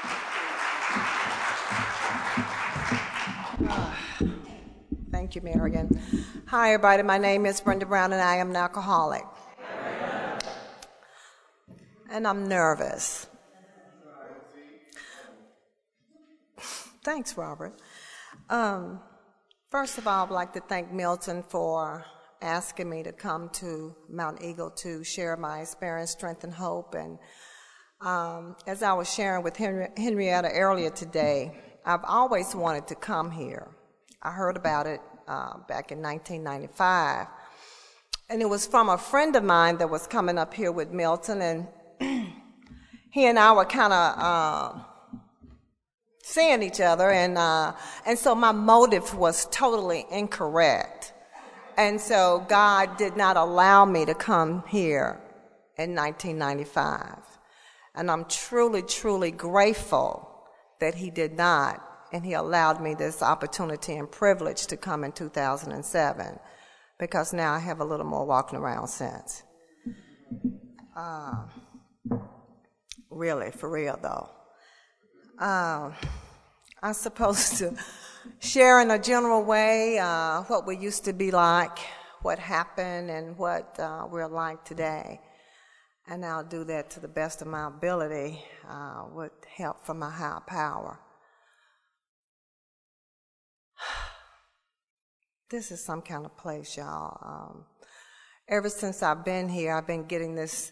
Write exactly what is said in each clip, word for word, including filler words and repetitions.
Thank you, Marion. Hi, everybody. My name is Brenda Brown, and I am an alcoholic. And I'm nervous. Thanks, Robert. Um, first of all, I'd like to thank Milton for asking me to come to Mount Eagle to share my experience, strength, and hope. And um, as I was sharing with Henri- Henrietta earlier today, I've always wanted to come here. I heard about it uh, back in nineteen ninety-five, and it was from a friend of mine that was coming up here with Milton, and he and I were kind of uh, seeing each other, and uh, and so my motive was totally incorrect, and so God did not allow me to come here in nineteen ninety-five, and I'm truly, truly grateful that He did not. And He allowed me this opportunity and privilege to come in two thousand seven, because now I have a little more walking around sense. Uh, really, for real though. Uh, I'm supposed to share in a general way uh, what we used to be like, what happened, and what uh, we're like today. And I'll do that to the best of my ability uh, with help from my higher power. This is some kind of place, y'all. Um, ever since I've been here, I've been getting this,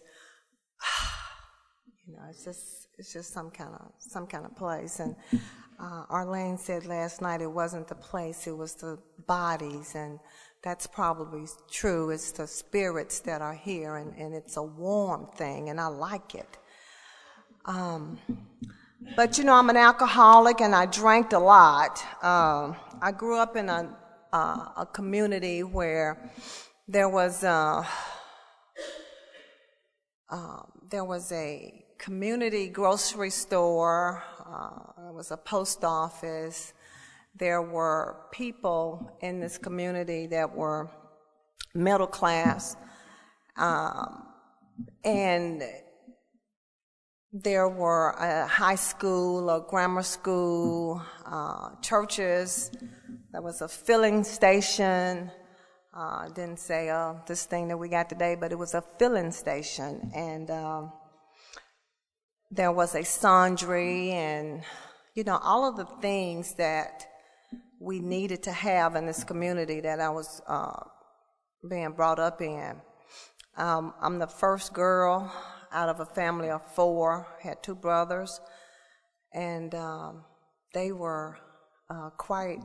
you know, it's just it's just some kind of some kind of place. And uh, Arlene said last night it wasn't the place, it was the bodies, and that's probably true. It's the spirits that are here, and, and it's a warm thing, and I like it. Um, but, you know, I'm an alcoholic, and I drank a lot. Uh, I grew up in a Uh, a community where there was a, uh, there was a community grocery store, uh, there was a post office, there were people in this community that were middle class, um, and there were a high school, a grammar school, uh, churches. There was a filling station. Uh, didn't say uh, this thing that we got today, but it was a filling station. And um, there was a sundry and, you know, all of the things that we needed to have in this community that I was uh, being brought up in. Um, I'm the first girl out of a family of four, had two brothers, and um, they were uh, quite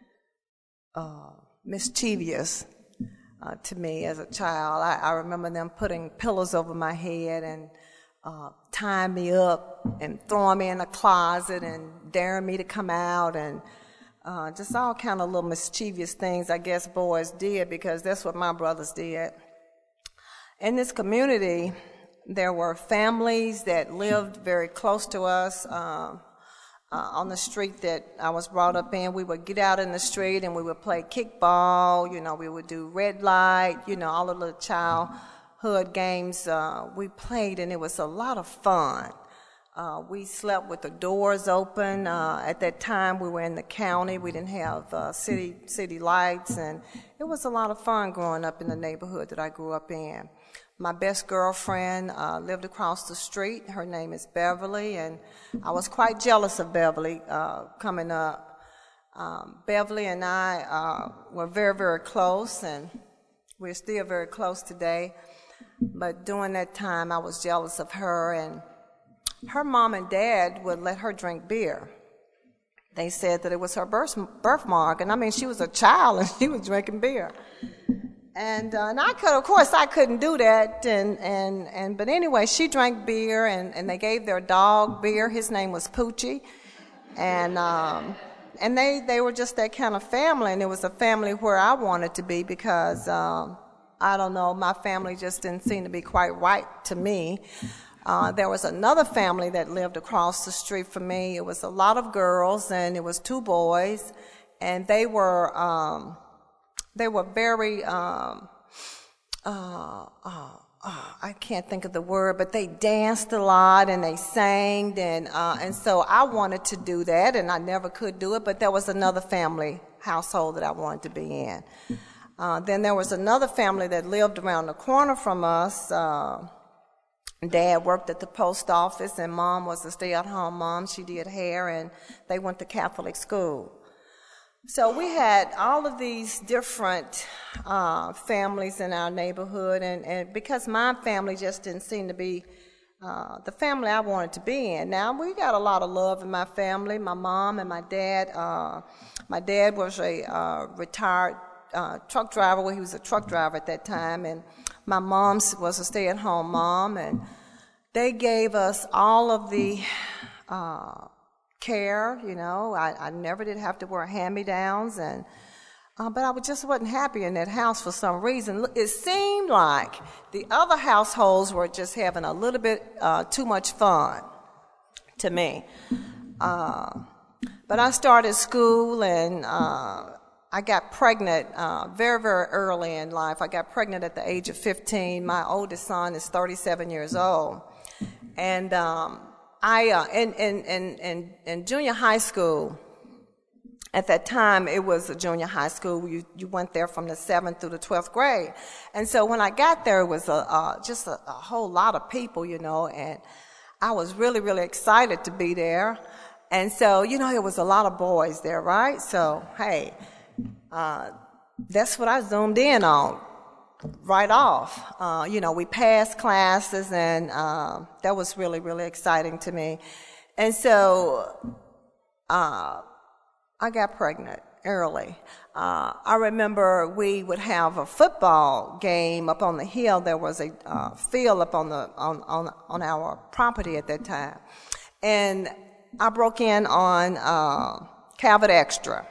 uh, mischievous uh, to me as a child. I, I remember them putting pillows over my head and uh, tying me up and throwing me in a closet and daring me to come out, and uh, just all kind of little mischievous things I guess boys did, because that's what my brothers did. In this community, there were families that lived very close to us. Uh, uh, on the street that I was brought up in, we would get out in the street and we would play kickball. You know, we would do red light. You know, all of the childhood games uh, we played, and it was a lot of fun. Uh, we slept with the doors open. Uh, at that time, we were in the county. We didn't have uh, city city lights, and it was a lot of fun growing up in the neighborhood that I grew up in. My best girlfriend uh, lived across the street. Her name is Beverly, and I was quite jealous of Beverly uh, coming up. Um, Beverly and I uh, were very, very close, and we're still very close today. But during that time, I was jealous of her, and her mom and dad would let her drink beer. They said that it was her birth, birthmark, and I mean, she was a child, and she was drinking beer. And, uh, and I could, of course, I couldn't do that. And, and, and, but anyway, she drank beer, and, and they gave their dog beer. His name was Poochie. And, um, and they, they were just that kind of family. And it was a family where I wanted to be, because, um, I don't know, my family just didn't seem to be quite right to me. Uh, there was another family that lived across the street from me. It was a lot of girls, and it was two boys, and they were, um, They were very um, uh, uh, oh, I can't think of the word, but they danced a lot and they sang, and uh, and so I wanted to do that, and I never could do it. But there was another family household that I wanted to be in. Uh, then there was another family that lived around the corner from us. Uh, Dad worked at the post office, and Mom was a stay-at-home mom. She did hair, and they went to Catholic school. So we had all of these different uh, families in our neighborhood, and, and because my family just didn't seem to be uh, the family I wanted to be in. Now, we got a lot of love in my family, my mom and my dad. Uh, my dad was a uh, retired uh, truck driver. Well, he was a truck driver at that time, and my mom was a stay-at-home mom, and they gave us all of the uh, care, you know. I, I never did have to wear hand-me-downs, and uh, but I just wasn't happy in that house for some reason. It seemed like the other households were just having a little bit uh, too much fun to me. Uh, but I started school, and uh, I got pregnant uh, very, very early in life. I got pregnant at the age of fifteen. My oldest son is thirty-seven years old. And um, I, uh, in, in, in, in, in junior high school, at that time, it was a junior high school. You, you went there from the seventh through the twelfth grade. And so when I got there, it was a, uh, just a, a whole lot of people, you know, and I was really, really excited to be there. And so, you know, there was a lot of boys there, right? So, hey, uh, that's what I zoomed in on right off. Uh, you know, we passed classes, and uh, that was really, really exciting to me. And so uh, I got pregnant early. Uh, I remember we would have a football game up on the hill. There was a uh, field up on the on, on on our property at that time, and I broke in on uh, Calvert Extra.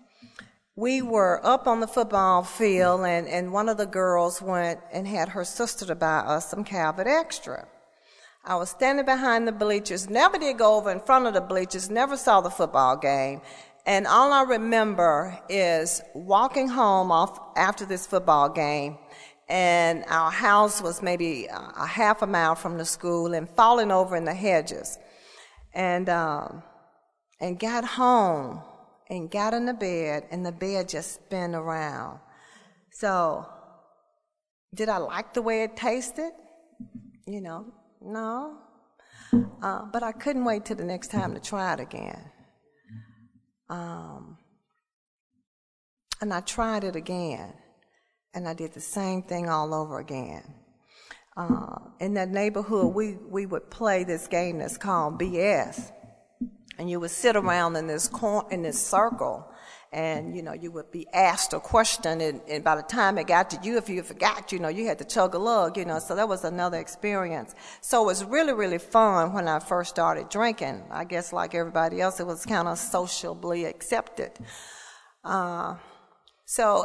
We were up on the football field, and, and one of the girls went and had her sister to buy us some Calvert Extra. I was standing behind the bleachers, never did go over in front of the bleachers, never saw the football game, and all I remember is walking home off after this football game, and our house was maybe a half a mile from the school, and falling over in the hedges, and um, and got home. And got in the bed, and the bed just spun around. So, did I like the way it tasted? You know, no. Uh, but I couldn't wait till the next time to try it again. Um, and I tried it again, and I did the same thing all over again. Uh, in that neighborhood, we, we would play this game that's called B S. And you would sit around in this cor- in this circle, and, you know, you would be asked a question, and, and by the time it got to you, if you forgot, you know, you had to chug a lug, you know, so that was another experience. So it was really, really fun when I first started drinking. I guess like everybody else, it was kind of sociably accepted. Uh, so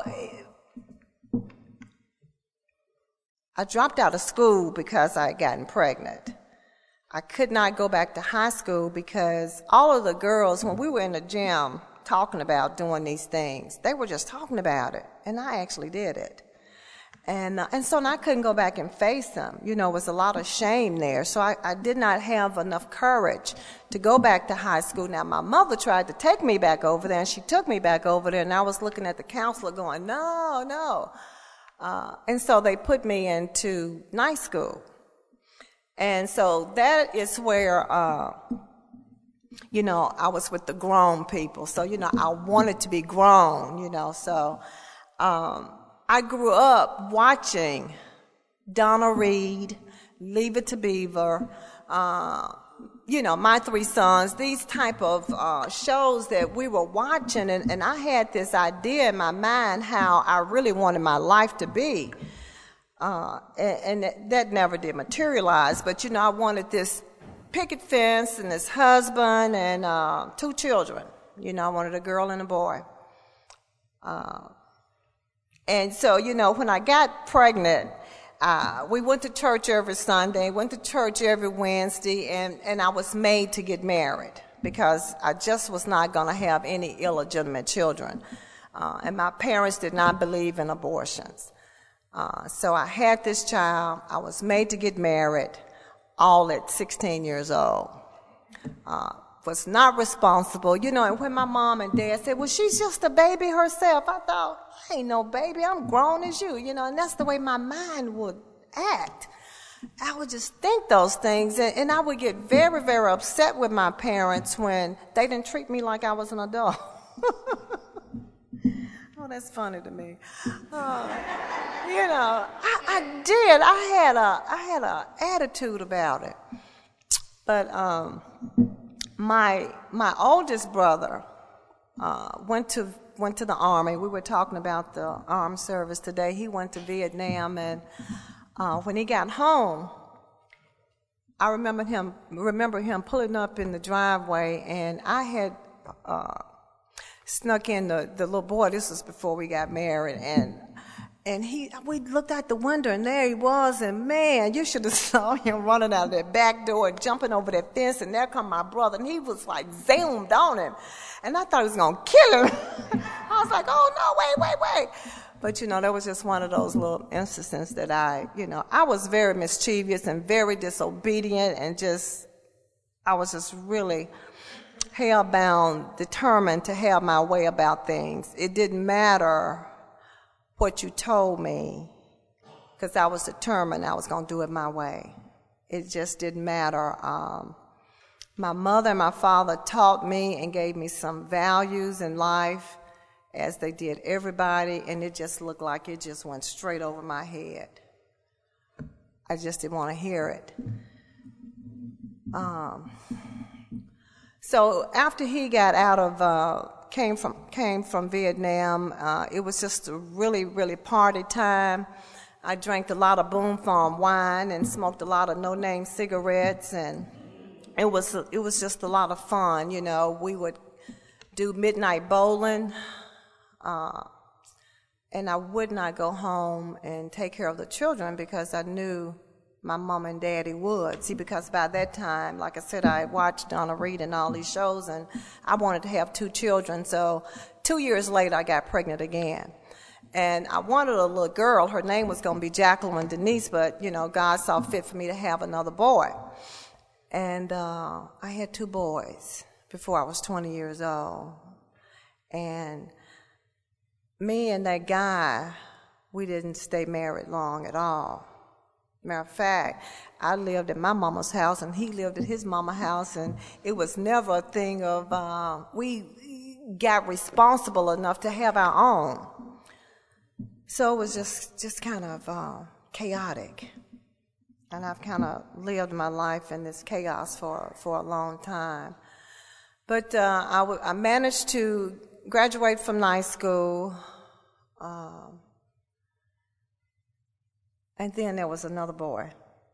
I dropped out of school because I had gotten pregnant. I could not go back to high school because all of the girls, when we were in the gym talking about doing these things, they were just talking about it, and I actually did it. And uh, and so I couldn't go back and face them. You know, it was a lot of shame there. So I, I did not have enough courage to go back to high school. Now, my mother tried to take me back over there, and she took me back over there, and I was looking at the counselor going, no, no. Uh, and so they put me into night school. And so that is where, uh, you know, I was with the grown people. So, you know, I wanted to be grown, you know. So um, I grew up watching Donna Reed, Leave It to Beaver, uh, you know, My Three Sons, these type of uh, shows that we were watching. And, and I had this idea in my mind how I really wanted my life to be. Uh, and, and that never did materialize. But, you know, I wanted this picket fence and this husband and uh, two children. You know, I wanted a girl and a boy. Uh, and so, you know, when I got pregnant, uh, we went to church every Sunday, went to church every Wednesday, and, and I was made to get married because I just was not going to have any illegitimate children. Uh, and my parents did not believe in abortions. Uh, so I had this child. I was made to get married, all at sixteen years old. Uh, was not responsible. You know, and when my mom and dad said, well, she's just a baby herself, I thought, I ain't no baby. I'm grown as you, you know, and that's the way my mind would act. I would just think those things, and, and I would get very, very upset with my parents when they didn't treat me like I was an adult. Oh, that's funny to me. Uh, you know, I, I did. I had a, I had a attitude about it. But um, my my oldest brother uh, went to went to the Army. We were talking about the armed service today. He went to Vietnam, and uh, when he got home, I remember him remember him pulling up in the driveway, and I had uh, snuck in the, the little boy. This was before we got married, and and he we looked out the window, and there he was, and man, you should have saw him running out of that back door and jumping over that fence, and there come my brother, and he was like zoomed on him, and I thought he was gonna kill him. I was like, oh no, wait, wait, wait. But you know, that was just one of those little instances that I, you know, I was very mischievous and very disobedient, and just, I was just really hell-bound, determined to have my way about things. It didn't matter what you told me, because I was determined I was going to do it my way. It just didn't matter. Um, my mother and my father taught me and gave me some values in life, as they did everybody, and it just looked like it just went straight over my head. I just didn't want to hear it. Um, so after he got out of, uh, came from came from Vietnam, uh, it was just a really, really party time. I drank a lot of Boom Farm wine and smoked a lot of no-name cigarettes, and it was it was just a lot of fun. You know, we would do midnight bowling. Uh, and I would not go home and take care of the children because I knew my mom and daddy would. See, because by that time, like I said, I watched Donna Reed and all these shows, and I wanted to have two children. So two years later, I got pregnant again. And I wanted a little girl. Her name was going to be Jacqueline Denise, but, you know, God saw fit for me to have another boy. And uh, I had two boys before I was twenty years old. And me and that guy, we didn't stay married long at all. Matter of fact, I lived at my mama's house, and he lived at his mama's house, and it was never a thing of, uh, we got responsible enough to have our own. So it was just, just kind of uh, chaotic. And I've kind of lived my life in this chaos for, for a long time. But uh, I, w- I managed to graduate from night school. Um, and then there was another boy.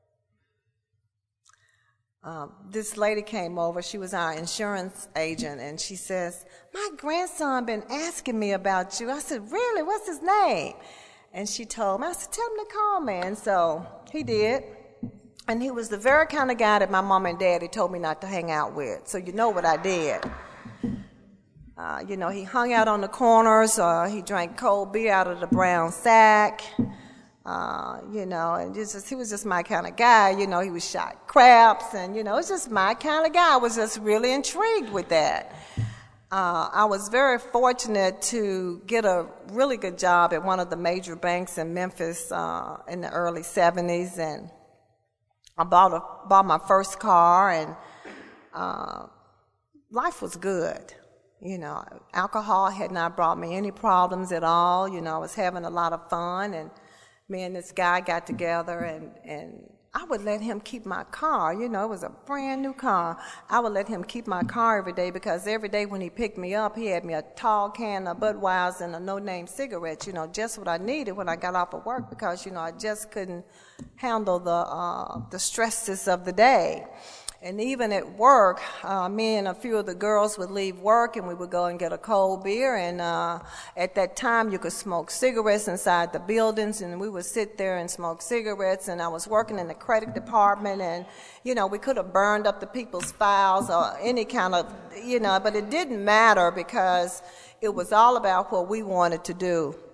Um, this lady came over. She was our insurance agent, and she says, my grandson been asking me about you. I said, really? What's his name? And she told me. I said, tell him to call me. And so he did. And he was the very kind of guy that my mom and daddy told me not to hang out with. So you know what I did. Uh, you know, he hung out on the corners, or he drank cold beer out of the brown sack. Uh, you know, and just, he was just my kind of guy. You know, he was shot craps, and, you know, it's just my kind of guy. I was just really intrigued with that. Uh, I was very fortunate to get a really good job at one of the major banks in Memphis uh, in the early seventies, and I bought, a, bought my first car, and uh, life was good. You know, alcohol had not brought me any problems at all. You know, I was having a lot of fun, and me and this guy got together, and, and I would let him keep my car. You know, it was a brand new car. I would let him keep my car every day, because every day when he picked me up, he had me a tall can of Budweiser and a no-name cigarette, you know, just what I needed when I got off of work, because, you know, I just couldn't handle the, uh, the stresses of the day. And even at work, uh, me and a few of the girls would leave work, and we would go and get a cold beer. And uh, at that time, you could smoke cigarettes inside the buildings, and we would sit there and smoke cigarettes. And I was working in the credit department, and, you know, we could have burned up the people's files or any kind of, you know, but it didn't matter, because it was all about what we wanted to do.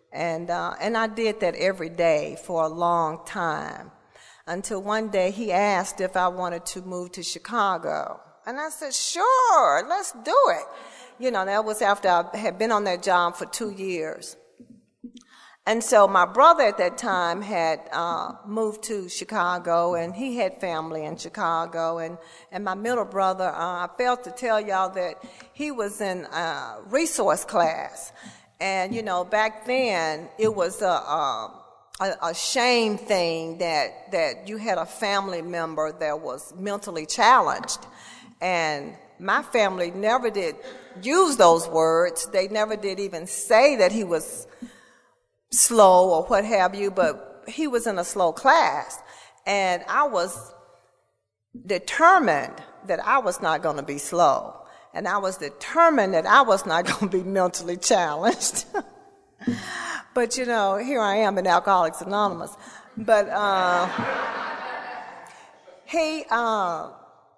And, uh, and I did that every day for a long time until one day he asked if I wanted to move to Chicago. And I said, sure, let's do it. You know, that was after I had been on that job for two years. And so my brother at that time had uh, moved to Chicago, and he had family in Chicago. And, and my middle brother, uh, I failed to tell y'all that he was in uh, resource class. And, you know, back then it was a, a, a shame thing that, that you had a family member that was mentally challenged. And my family never did use those words. They never did even say that he was slow or what have you, but he was in a slow class. And I was determined that I was not going to be slow. And I was determined that I was not going to be mentally challenged. But, you know, here I am in Alcoholics Anonymous. But uh, he, uh,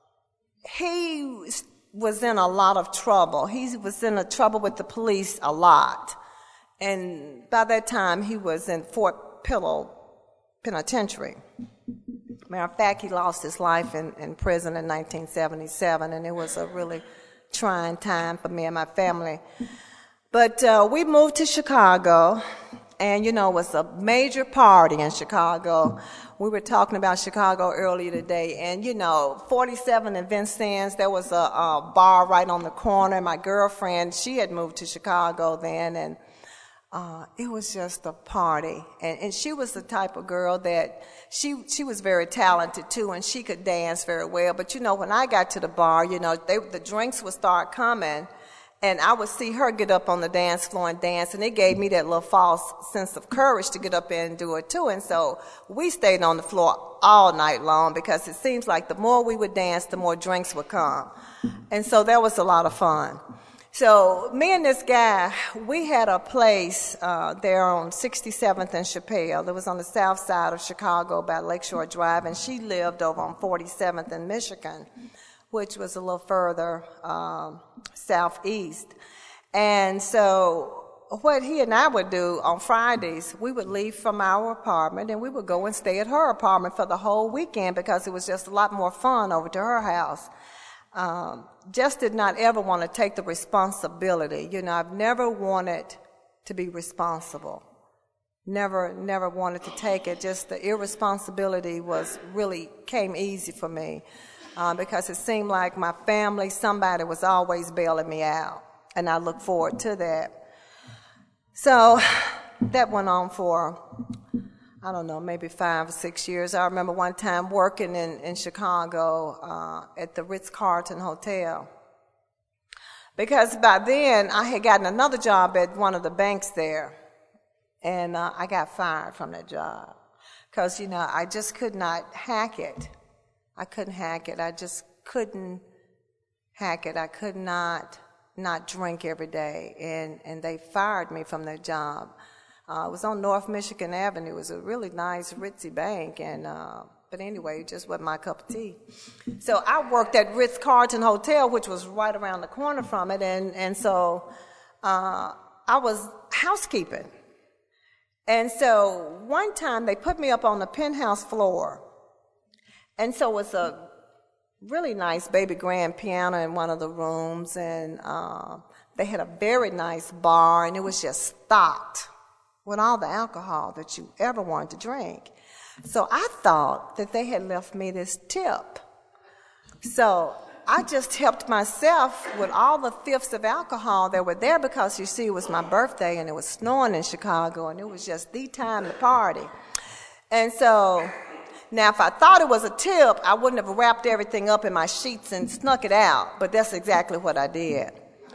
he was in a lot of trouble. He was in a trouble with the police a lot. And by that time, he was in Fort Pillow Penitentiary. Matter of fact, he lost his life in, in prison in nineteen seventy-seven, and it was a really trying time for me and my family. But uh, we moved to Chicago, and, you know, it was a major party in Chicago. We were talking about Chicago earlier today, and, you know, forty-seven and Vincennes, there was a, a bar right on the corner. My girlfriend, she had moved to Chicago then, and Uh, it was just a party. And, and she was the type of girl that she she was very talented too, and she could dance very well. But, you know, when I got to the bar, you know, they, the drinks would start coming, and I would see her get up on the dance floor and dance, and it gave me that little false sense of courage to get up there and do it too. And so we stayed on the floor all night long because it seems like the more we would dance, the more drinks would come. And so that was a lot of fun. So me and this guy, we had a place uh, there on sixty-seventh and Chappelle. It was on the south side of Chicago by Lakeshore Drive, and she lived over on forty-seventh in Michigan, which was a little further um, southeast. And so what he and I would do on Fridays, we would leave from our apartment, and we would go and stay at her apartment for the whole weekend because it was just a lot more fun over to her house. Um, just did not ever want to take the responsibility. You know, I've never wanted to be responsible. Never, never wanted to take it. Just the irresponsibility was really came easy for me uh, because it seemed like my family, somebody was always bailing me out, and I look forward to that. So that went on for, I don't know, maybe five or six years. I remember one time working in, in Chicago uh, at the Ritz-Carlton Hotel. Because by then, I had gotten another job at one of the banks there. And uh, I got fired from that job. Because, you know, I just could not hack it. I couldn't hack it. I just couldn't hack it. I could not not drink every day. And, and they fired me from that job. Uh, it was on North Michigan Avenue. It was a really nice, ritzy bank, and uh, but anyway, it just wasn't my cup of tea. So I worked at Ritz-Carlton Hotel, which was right around the corner from it, and and so uh, I was housekeeping. And so one time they put me up on the penthouse floor, and so it was a really nice baby grand piano in one of the rooms, and uh, they had a very nice bar, and it was just stocked with all the alcohol that you ever wanted to drink. So I thought that they had left me this tip. So I just helped myself with all the fifths of alcohol that were there because, you see, it was my birthday and it was snowing in Chicago and it was just the time to party. And so now if I thought it was a tip, I wouldn't have wrapped everything up in my sheets and snuck it out, but that's exactly what I did.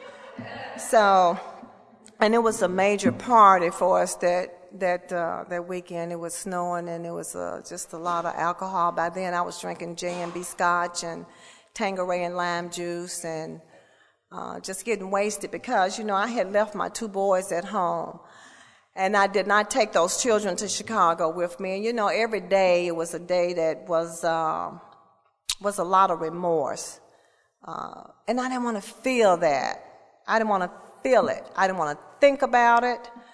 So... And it was a major party for us that that uh, that weekend. It was snowing, and it was uh, just a lot of alcohol. By then, I was drinking J and B Scotch and Tanqueray and lime juice, and uh, just getting wasted because, you know, I had left my two boys at home, and I did not take those children to Chicago with me. And, you know, every day it was a day that was uh, was a lot of remorse, uh, and I didn't want to feel that. I didn't want to feel it. I didn't want to think about it.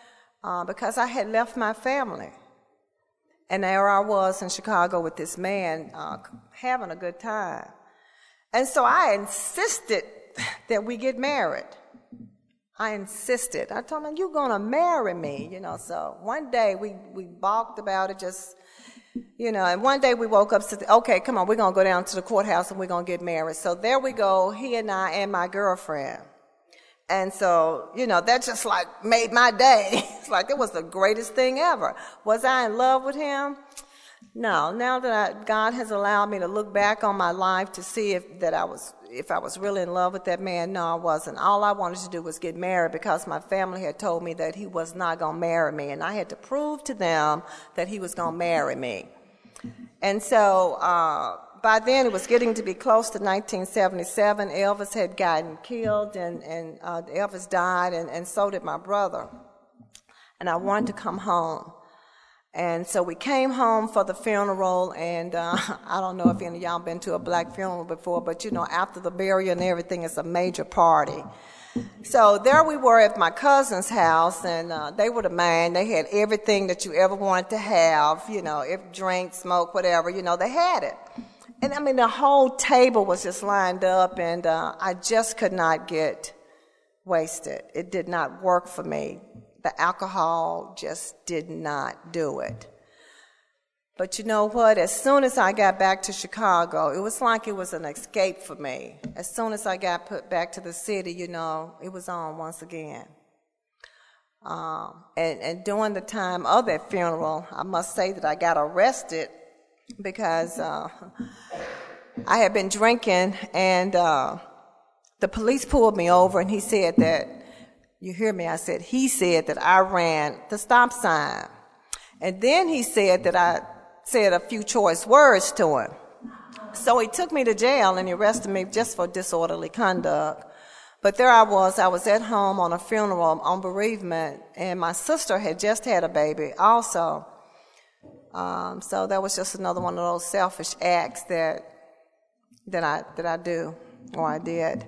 uh, because I had left my family. And there I was in Chicago with this man uh, having a good time. And so I insisted that we get married. I insisted. I told him, you're going to marry me, you know. So one day we, we balked about it, just, you know, and one day we woke up and said, okay, come on, we're going to go down to the courthouse and we're going to get married. So there we go, he and I and my girlfriend. And so, you know, that just like made my day. It's like it was the greatest thing ever. Was I in love with him? No. Now that I, God has allowed me to look back on my life to see if that I was if I was really in love with that man, no, I wasn't. All I wanted to do was get married because my family had told me that he was not going to marry me, and I had to prove to them that he was going to marry me. And so uh, by then it was getting to be close to nineteen seventy-seven. Elvis had gotten killed, and, and uh, Elvis died, and, and so did my brother. And I wanted to come home. And so we came home for the funeral, and uh, I don't know if any of y'all been to a black funeral before, but you know, after the burial and everything, it's a major party. So there we were at my cousin's house, and uh, they were the man. They had everything that you ever wanted to have, you know, if drink, smoke, whatever, you know, they had it. And I mean, the whole table was just lined up, and uh, I just could not get wasted. It did not work for me. The alcohol just did not do it. But you know what? As soon as I got back to Chicago, it was like it was an escape for me. As soon as I got put back to the city, you know, it was on once again. Um, and, and during the time of that funeral, I must say that I got arrested because uh, I had been drinking, and uh, the police pulled me over, and he said that, you hear me, I said, he said that I ran the stop sign. And then he said that I said a few choice words to him. So he took me to jail and he arrested me just for disorderly conduct. But there I was, I was at home on a funeral on bereavement, and my sister had just had a baby also. Um, so that was just another one of those selfish acts that that I that I do, or I did.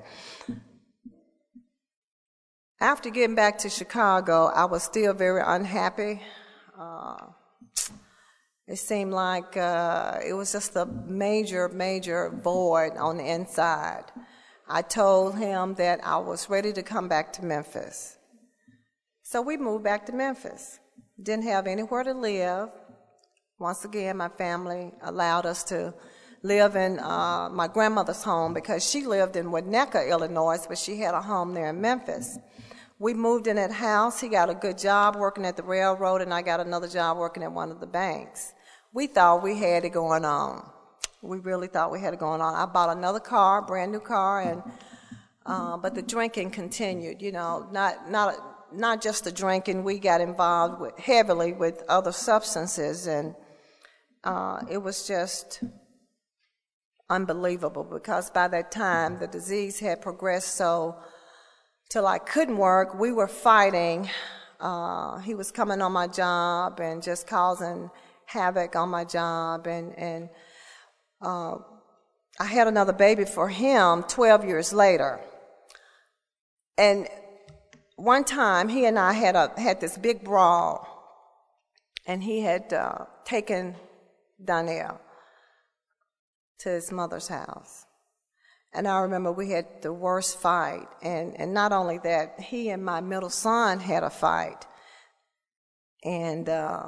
After getting back to Chicago, I was still very unhappy. Uh, it seemed like uh, it was just a major, major void on the inside. I told him that I was ready to come back to Memphis. So we moved back to Memphis. Didn't have anywhere to live. Once again, my family allowed us to live in uh, my grandmother's home because she lived in Winnetka, Illinois, but she had a home there in Memphis. We moved in that house. He got a good job working at the railroad, and I got another job working at one of the banks. We thought we had it going on. We really thought we had it going on. I bought another car, brand new car, and uh, but the drinking continued. You know, not not not just the drinking. We got involved with, heavily with other substances, and uh, it was just unbelievable because by that time the disease had progressed so till I couldn't work. We were fighting. Uh, he was coming on my job and just causing havoc on my job. And, and uh, I had another baby for him twelve years later. And one time he and I had, a, had this big brawl. And he had uh, taken Donnell to his mother's house. And I remember we had the worst fight. And, and not only that, he and my middle son had a fight. And uh,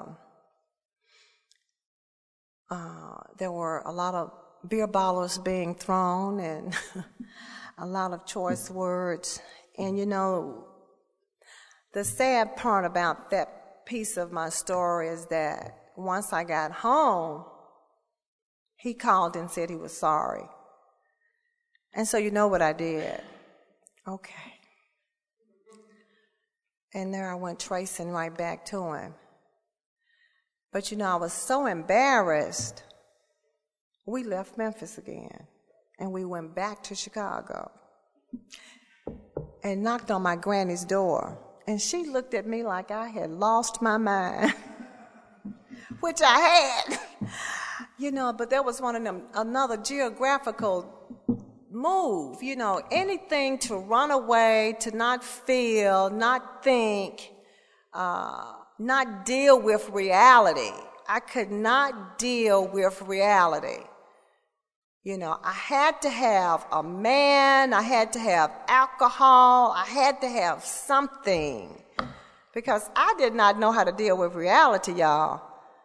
uh, there were a lot of beer bottles being thrown and a lot of choice words. And, you know, the sad part about that piece of my story is that once I got home, he called and said he was sorry. And so you know what I did. Okay. And there I went tracing right back to him. But you know, I was so embarrassed, we left Memphis again. And we went back to Chicago. And knocked on my granny's door. And she looked at me like I had lost my mind. Which I had. You know, but there was one of them, another geographical move, you know, anything to run away, to not feel, not think, uh, not deal with reality. I could not deal with reality. You know, I had to have a man, I had to have alcohol, I had to have something, because I did not know how to deal with reality, y'all.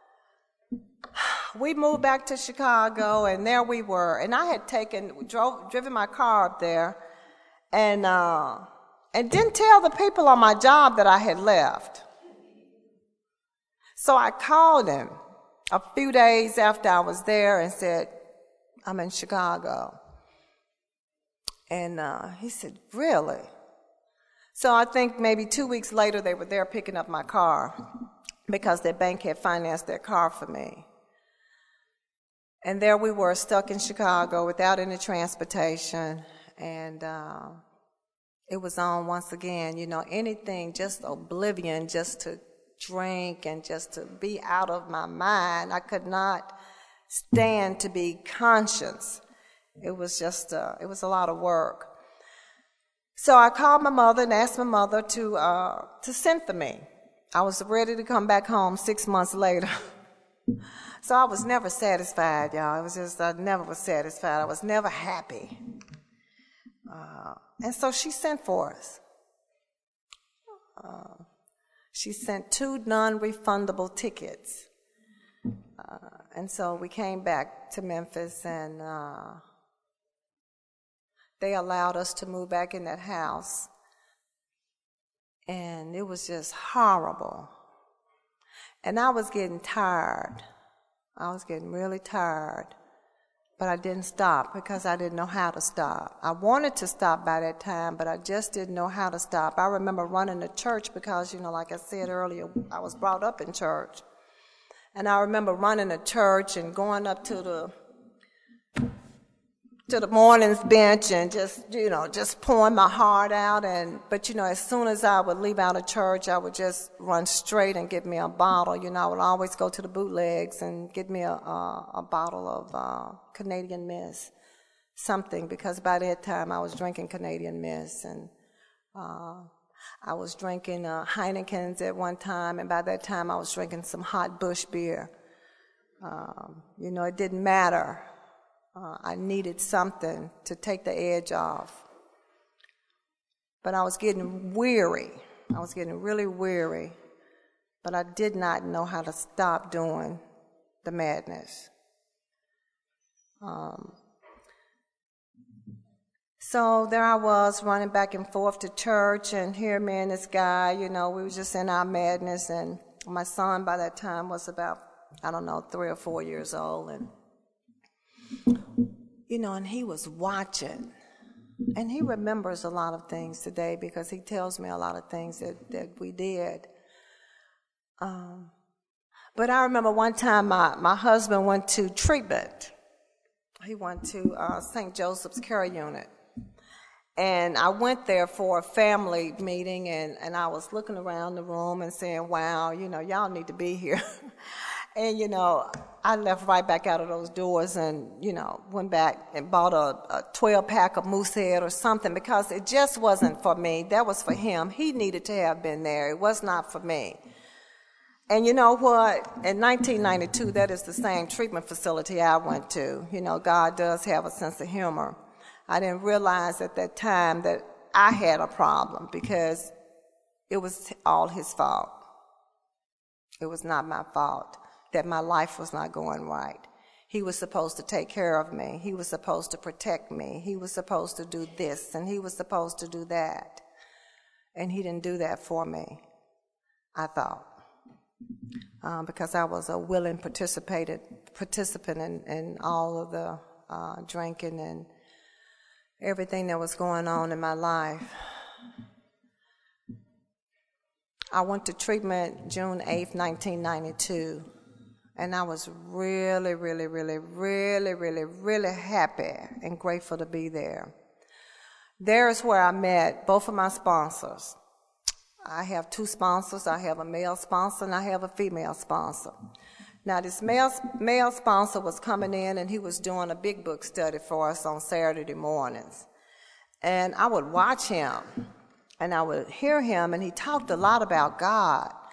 We moved back to Chicago, and there we were, and I had taken, drove, driven my car up there, and uh, and didn't tell the people on my job that I had left. So I called him a few days after I was there and said, I'm in Chicago. And uh, he said, really? So I think maybe two weeks later they were there picking up my car because their bank had financed their car for me. And there we were, stuck in Chicago without any transportation. And uh, it was on once again, you know, anything, just oblivion, just to drink and just to be out of my mind. I could not stand to be conscious. It was just, uh, it was a lot of work. So I called my mother and asked my mother to uh, to send for me. I was ready to come back home six months later. So I was never satisfied, y'all. It was just, I never was satisfied. I was never happy. Uh, and so she sent for us. Uh, she sent two non-refundable tickets. Uh, and so we came back to Memphis, and uh, they allowed us to move back in that house. And it was just horrible. And I was getting tired. I was getting really tired. But I didn't stop because I didn't know how to stop. I wanted to stop by that time, but I just didn't know how to stop. I remember running to church because, you know, like I said earlier, I was brought up in church. And I remember running to church and going up to the to the morning's bench and just, you know, just pouring my heart out. And but, you know, as soon as I would leave out of church, I would just run straight and get me a bottle. You know, I would always go to the bootlegs and get me a, a, a bottle of uh, Canadian Mist, something, because by that time I was drinking Canadian Mist. And uh, I was drinking uh, Heineken's at one time, and by that time I was drinking some hot Busch beer. Um, you know, it didn't matter. Uh, I needed something to take the edge off. But I was getting weary. I was getting really weary. But I did not know how to stop doing the madness. Um, so there I was running back and forth to church, and here me and this guy, you know, we were just in our madness. And my son by that time was about, I don't know, three or four years old. And you know, and he was watching, and he remembers a lot of things today because he tells me a lot of things that, that we did. Um, but I remember one time my, my husband went to treatment. He went to uh, Saint Joseph's Care Unit. And I went there for a family meeting, and, and I was looking around the room and saying, wow, you know, y'all need to be here. And, you know, I left right back out of those doors and, you know, went back and bought a twelve-pack of Moosehead or something, because it just wasn't for me. That was for him. He needed to have been there. It was not for me. And you know what? In nineteen ninety-two, that is the same treatment facility I went to. You know, God does have a sense of humor. I didn't realize at that time that I had a problem because it was all his fault. It was not my fault that my life was not going right. He was supposed to take care of me. He was supposed to protect me. He was supposed to do this, and he was supposed to do that. And he didn't do that for me, I thought, um, because I was a willing participated, participant in, in all of the uh, drinking and everything that was going on in my life. I went to treatment June eighth, nineteen ninety-two. And I was really, really, really, really, really, really happy and grateful to be there. There is where I met both of my sponsors. I have two sponsors. I have a male sponsor and I have a female sponsor. Now, this male, male sponsor was coming in, and he was doing a big book study for us on Saturday mornings. And I would watch him, and I would hear him, and he talked a lot about God.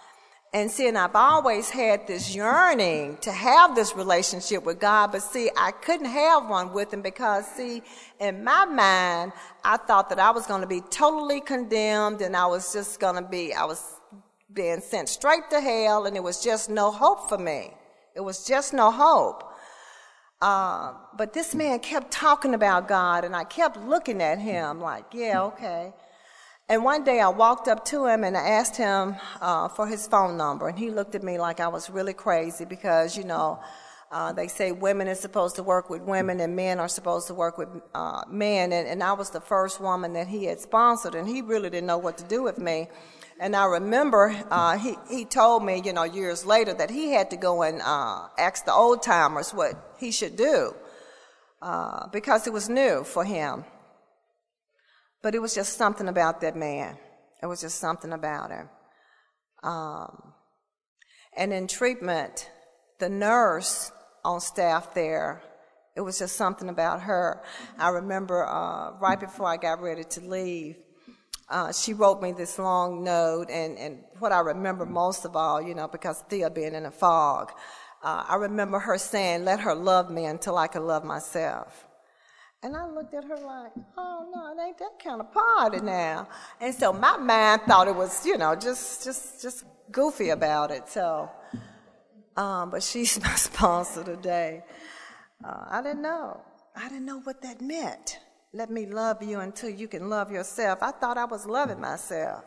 And see, and I've always had this yearning to have this relationship with God, but see, I couldn't have one with him because, see, in my mind, I thought that I was going to be totally condemned and I was just going to be, I was being sent straight to hell, and it was just no hope for me. It was just no hope. Uh, but this man kept talking about God, and I kept looking at him like, yeah, okay. And one day I walked up to him and I asked him uh, for his phone number, and he looked at me like I was really crazy because, you know, uh, they say women are supposed to work with women and men are supposed to work with uh, men, and, and I was the first woman that he had sponsored, and he really didn't know what to do with me. And I remember uh, he, he told me, you know, years later that he had to go and uh, ask the old timers what he should do uh, because it was new for him. But it was just something about that man. It was just something about him. Um, and in treatment, the nurse on staff there, it was just something about her. I remember uh, right before I got ready to leave, uh, she wrote me this long note, and, and what I remember most of all, you know, because still being in a fog, uh, I remember her saying, let her love me until I could love myself. And I looked at her like, oh, no, it ain't that kind of party now. And so my mind thought it was, you know, just just, just goofy about it. So, um, but she's my sponsor today. Uh, I didn't know. I didn't know what that meant. Let me love you until you can love yourself. I thought I was loving myself.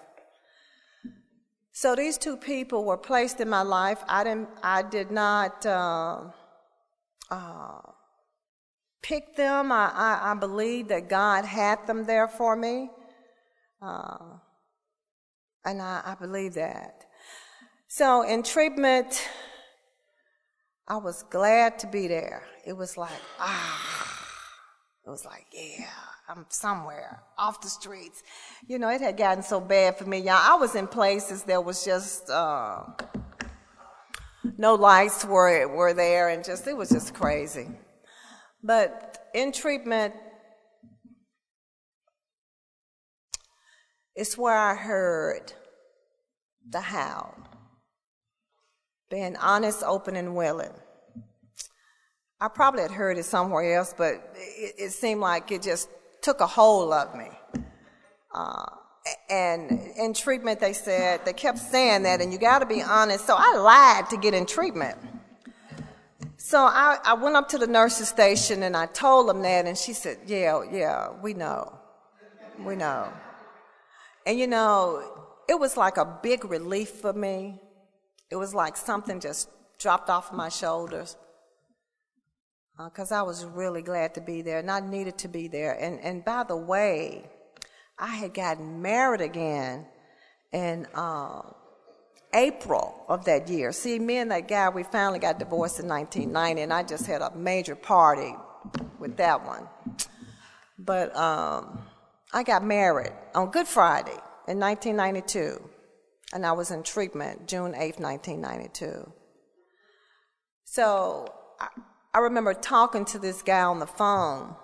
So these two people were placed in my life. I didn't. I did not uh, uh, pick them. I, I, I believe that God had them there for me, uh, and I, I believe that. So in treatment, I was glad to be there. It was like, ah, it was like, yeah, I'm somewhere off the streets. You know, it had gotten so bad for me, y'all. I was in places that was just uh, no lights were were there, and just it was just crazy. But in treatment, it's where I heard the how. Being honest, open, and willing. I probably had heard it somewhere else, but it, it seemed like it just took a hold of me. Uh, and in treatment, they said, they kept saying that, and you got to be honest. So I lied to get in treatment. So I, I went up to the nurse's station, and I told them that, and she said, yeah, yeah, we know. We know. And, you know, it was like a big relief for me. It was like something just dropped off my shoulders because uh, I was really glad to be there, and I needed to be there. And, and by the way, I had gotten married again in uh, April of that year. See, me and that guy, we finally got divorced in nineteen ninety, and I just had a major party with that one. But um, I got married on Good Friday in nineteen ninety-two. And I was in treatment June eighth, nineteen ninety-two. So I, I remember talking to this guy on the phone,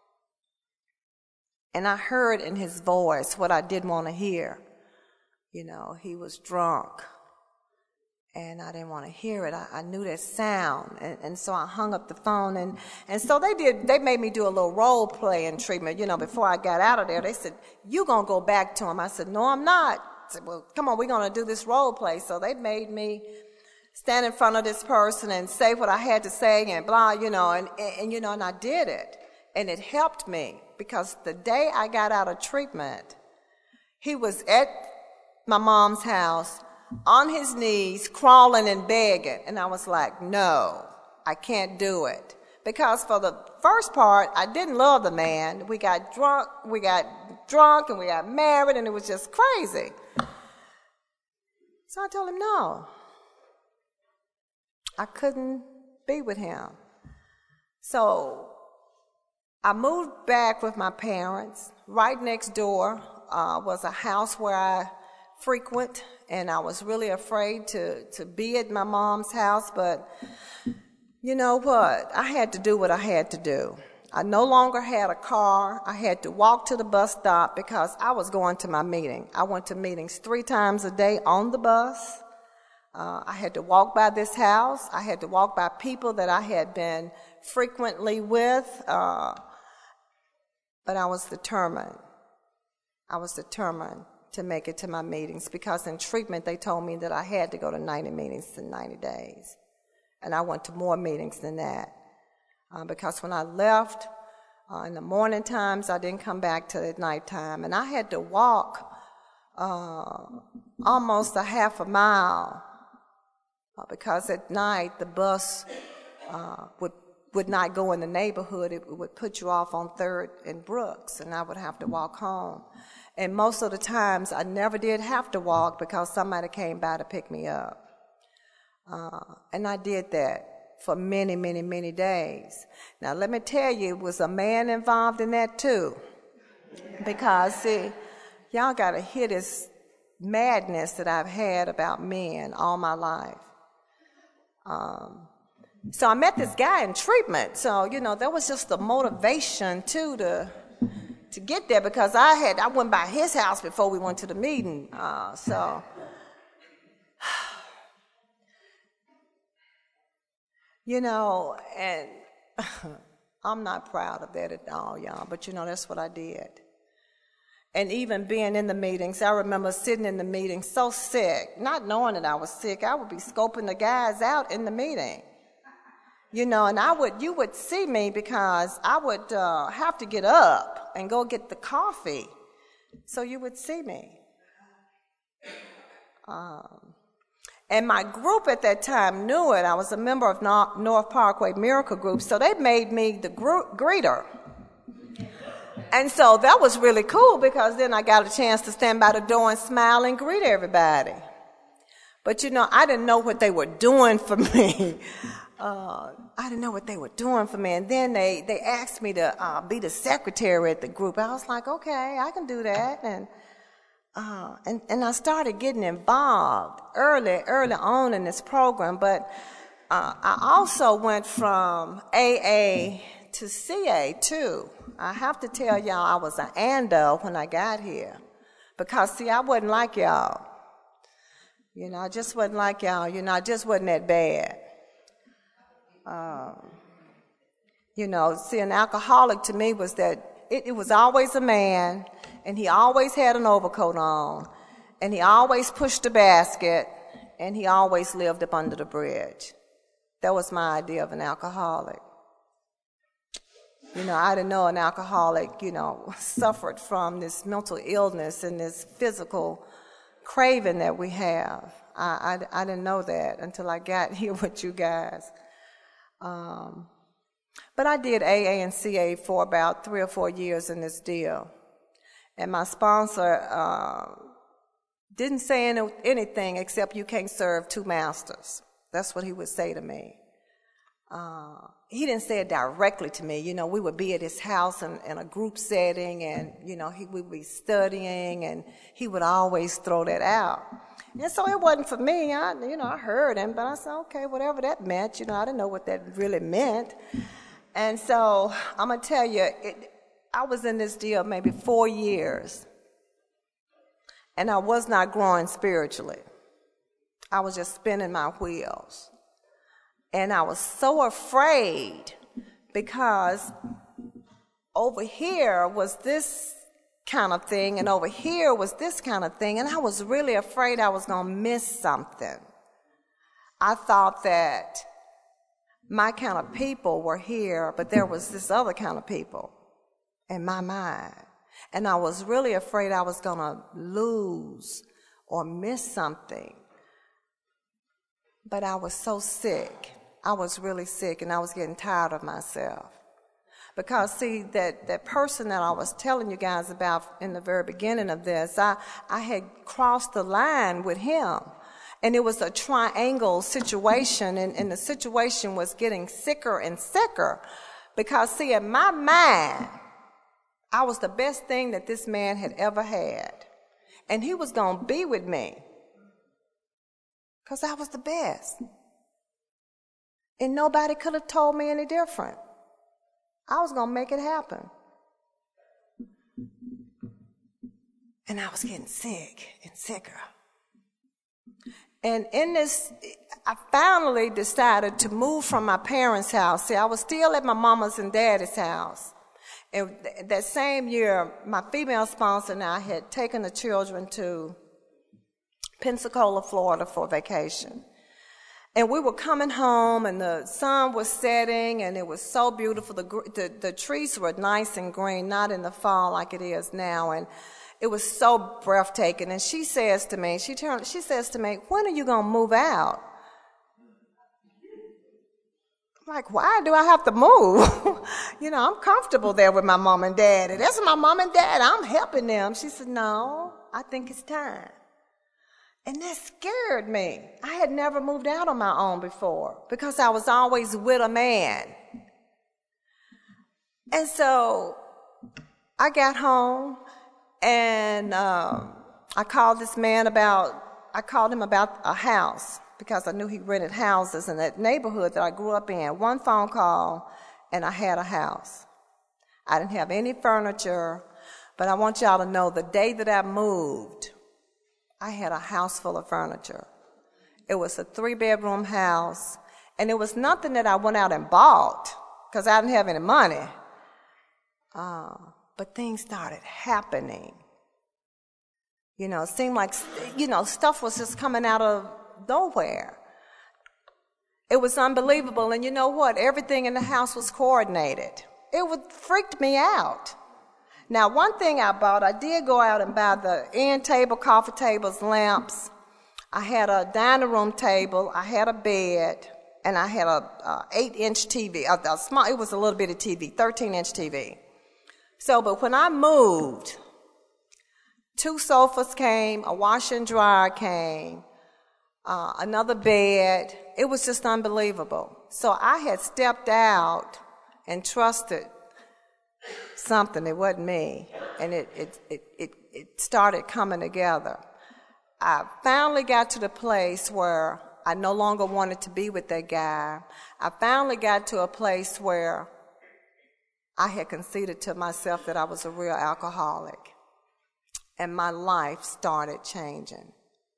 and I heard in his voice what I didn't want to hear. You know, he was drunk, and I didn't want to hear it. I, I knew that sound, and, and so I hung up the phone. And, and so they did. They made me do a little role play in treatment. You know, before I got out of there, they said, "You gonna go back to him?" I said, "No, I'm not." I said, well, come on, we're going to do this role play. So they made me stand in front of this person and say what I had to say and blah, you know, and, and, and, you know, and I did it. And it helped me because the day I got out of treatment, he was at my mom's house on his knees, crawling and begging. And I was like, no, I can't do it. Because for the first part, I didn't love the man. We got drunk, we got drunk and we got married, and it was just crazy. So I told him no. I couldn't be with him. So I moved back with my parents. Right next door uh, was a house where I frequent, and I was really afraid to, to be at my mom's house, but you know what? I had to do what I had to do. I no longer had a car. I had to walk to the bus stop because I was going to my meeting. I went to meetings three times a day on the bus. Uh, I had to walk by this house. I had to walk by people that I had been frequently with, uh, but I was determined. I was determined to make it to my meetings, because in treatment they told me that I had to go to ninety meetings in ninety days. And I went to more meetings than that. Uh, because when I left uh, in the morning times, I didn't come back till at nighttime. And I had to walk uh, almost a half a mile uh, because at night the bus uh, would would not go in the neighborhood. It would put you off on third and Brooks, and I would have to walk home. And most of the times I never did have to walk because somebody came by to pick me up. Uh, and I did that for many, many, many days. Now, let me tell you, it was a man involved in that too. Because, see, y'all got to hear this madness that I've had about men all my life. Um, so I met this guy in treatment. So, you know, there was just a motivation too to to get there, because I had I went by his house before we went to the meeting. Uh, so. You know, and I'm not proud of that at all, y'all, but you know, that's what I did. And even being in the meetings, I remember sitting in the meeting so sick, not knowing that I was sick. I would be scoping the guys out in the meeting. You know, and I would, you would see me because I would uh, have to get up and go get the coffee. So you would see me. Um, And my group at that time knew it. I was a member of North Parkway Miracle Group, so they made me the group greeter. And so that was really cool, because then I got a chance to stand by the door and smile and greet everybody. But, you know, I didn't know what they were doing for me. Uh, I didn't know what they were doing for me. And then they, they asked me to uh, be the secretary at the group. I was like, okay, I can do that. And Uh, and, and I started getting involved early, early on in this program, but uh, I also went from A A to C A too. I have to tell y'all I was an Ando when I got here, because see, I wasn't like y'all. You know, I just wasn't like y'all. You know, I just wasn't that bad. Um, you know, see, an alcoholic to me was that it, it was always a man. And he always had an overcoat on, and he always pushed a basket, and he always lived up under the bridge. That was my idea of an alcoholic. You know, I didn't know an alcoholic, you know, suffered from this mental illness and this physical craving that we have. I, I, I didn't know that until I got here with you guys. Um, but I did A A and C A for about three or four years in this deal. And my sponsor uh, didn't say any, anything except you can't serve two masters. That's what he would say to me. Uh, he didn't say it directly to me. You know, we would be at his house in, in a group setting, and, you know, he would be studying, and he would always throw that out. And so it wasn't for me. I, you know, I heard him, but I said, okay, whatever that meant. You know, I didn't know what that really meant. And so I'm going to tell you, it, I was in this deal maybe four years, and I was not growing spiritually. I was just spinning my wheels. And I was so afraid, because over here was this kind of thing, and over here was this kind of thing, and I was really afraid I was going to miss something. I thought that my kind of people were here, but there was this other kind of people in my mind. And I was really afraid I was going to lose or miss something. But I was so sick. I was really sick, and I was getting tired of myself. Because, see, that, that person that I was telling you guys about in the very beginning of this, I, I had crossed the line with him. And it was a triangle situation, and, and the situation was getting sicker and sicker. Because, see, in my mind, I was the best thing that this man had ever had. And he was going to be with me, because I was the best. And nobody could have told me any different. I was going to make it happen. And I was getting sick and sicker. And in this, I finally decided to move from my parents' house. See, I was still at my mama's and daddy's house. And th- that same year, my female sponsor and I had taken the children to Pensacola, Florida for vacation. And we were coming home, and the sun was setting, and it was so beautiful. The, the, the trees were nice and green, not in the fall like it is now. And it was so breathtaking. And she says to me, she turned, she says to me, when are you going to move out? I'm like, why do I have to move? You know, I'm comfortable there with my mom and dad. And that's my mom and dad. I'm helping them. She said, no, I think it's time. And that scared me. I had never moved out on my own before because I was always with a man. And so I got home, and um, I called this man about, I called him about a house because I knew he rented houses in that neighborhood that I grew up in. One phone call, and I had a house. I didn't have any furniture, but I want y'all to know the day that I moved, I had a house full of furniture. It was a three-bedroom house, and it was nothing that I went out and bought because I didn't have any money. Uh, but things started happening. You know, it seemed like, you know, stuff was just coming out of nowhere. It was unbelievable, and you know what? Everything in the house was coordinated. It would freaked me out. Now, one thing I bought, I did go out and buy the end table, coffee tables, lamps. I had a dining room table. I had a bed, and I had a, a eight-inch T V. A, a small, it was a little bitty T V, thirteen-inch T V. So, but when I moved, two sofas came, a washer and dryer came, uh, another bed. It was just unbelievable. So I had stepped out and trusted something. It wasn't me, and it, it, it, it, it started coming together. I finally got to the place where I no longer wanted to be with that guy. I finally got to a place where I had conceded to myself that I was a real alcoholic, and my life started changing.